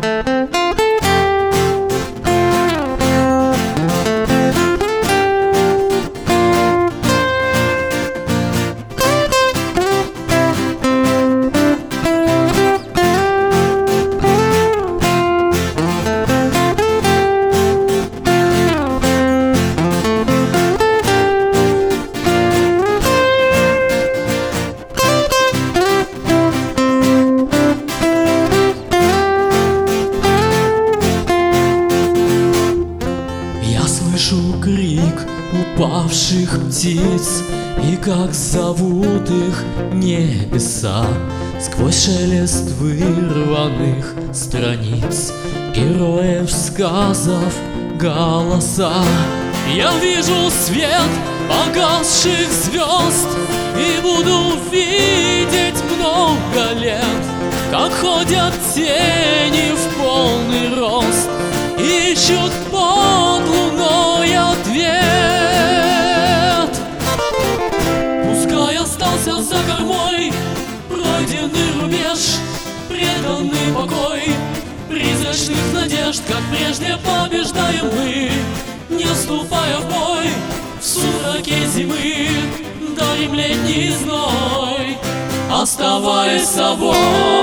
Слышу крик упавших птиц, и как зовут их небеса. Сквозь шелест вырванных страниц героев сказов голоса. Я вижу свет погасших звезд и буду видеть много лет, как ходят тени в полный рост, ищут под луной ответ. Пускай остался за кормой пройденный рубеж, преданный покой призрачных надежд, как прежде побеждаем мы, не вступая в бой. В сумраке зимы дарим летний зной, оставаясь собой.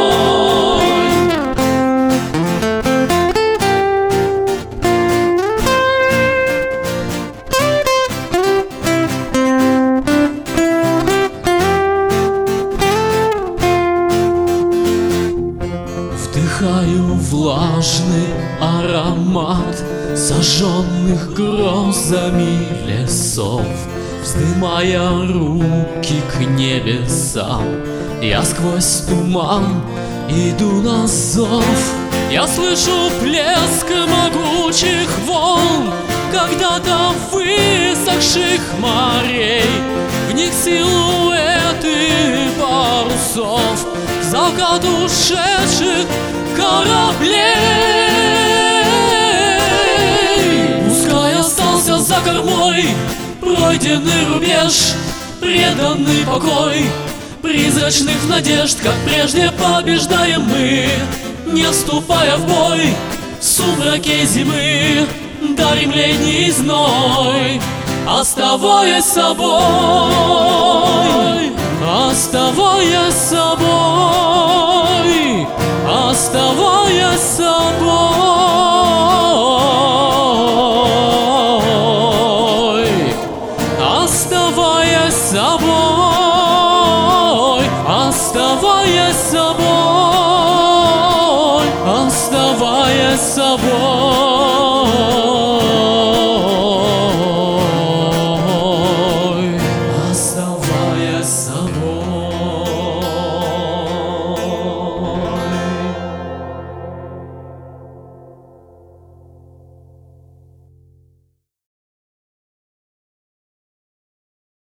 Вдыхаю влажный аромат сожженных грозами лесов, вздымая руки к небесам. Я сквозь туман иду на зов. Я слышу плеск могучих волн когда-то высохших морей, в них силуэты парусов, закат ушедших кораблей. Пускай остался за кормой пройденный рубеж, преданный покой призрачных надежд, как прежде побеждаем мы, не вступая в бой. В сумраке зимы дарим летний зной, оставаясь собой, оставаясь собой, оставаясь собой, оставаясь собой, оставаясь собой, оставаясь собой.